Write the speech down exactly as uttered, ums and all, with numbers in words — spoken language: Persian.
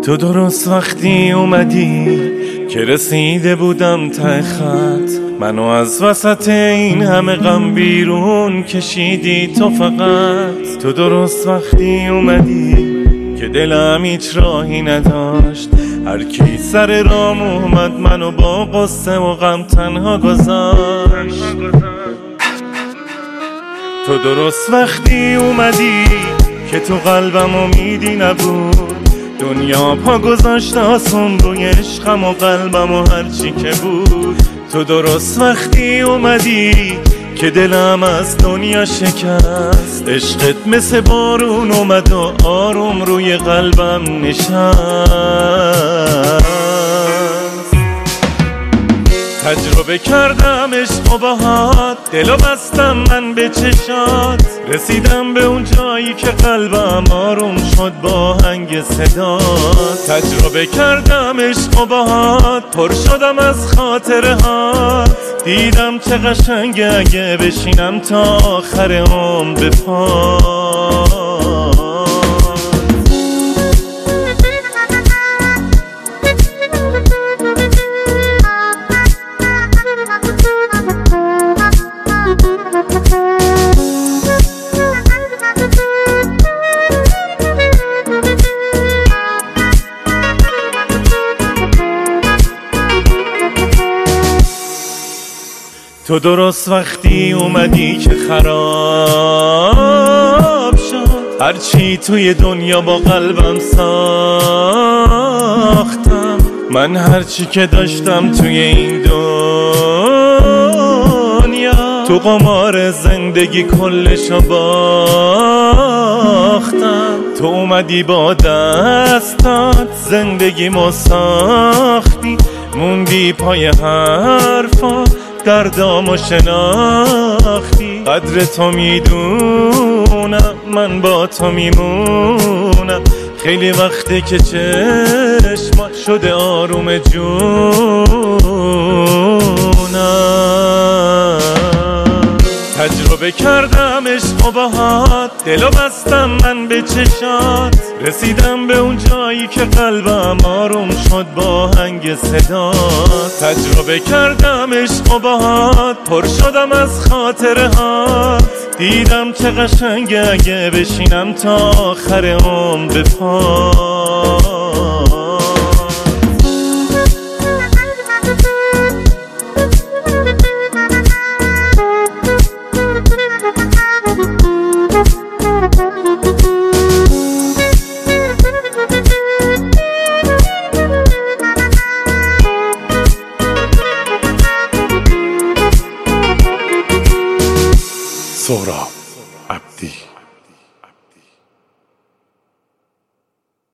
تو درست وقتی اومدی که رسیده بودم ته خط، منو از وسط این همه غم بیرون کشیدی تو فقط. تو درست وقتی اومدی که دلم هیچ راهی نداشت، هر کی سر رام اومد منو با قصه و غم تنها گذاشت. تو درست وقتی اومدی که تو قلبم امیدی نبود، دنیا پا گذاشت آسون روی عشقم و قلبم و هرچی که بود. تو درست وقتی اومدی که دلم از دنیا شکست، عشقت مثل بارون اومد و آروم روی قلبم نشست. تجربه کردم عشق و باهات، دلو بستم من به چشات، رسیدم به اون جایی که قلبم آروم شد با هنگ صدات. تجربه کردم عشق و باهات، پر شدم از خاطره هات، دیدم چه قشنگه اگه بشینم تا آخر عمر به پات. تو درست وقتی اومدی که خراب شد هرچی توی دنیا با قلبم ساختم. من هرچی که داشتم توی این دنیا، تو قمار زندگی کلشو باختم. تو اومدی با دستات زندگیمو ساختی، موندی پای حرفا دردامو شناختی. قدر تو میدونم من با تو میمونم، خیلی وقته که چشمات شده آروم جونم. تجربه کردم عشق و باهات، دلو بستم من به چشات، رسیدم به اون جایی که قلبم آروم شد با هنگ صدات. تجربه کردم عشق و باهات، پر شدم از خاطره هات، دیدم چه قشنگه اگه بشینم تا آخر عمر به پات. سهراب عبدی.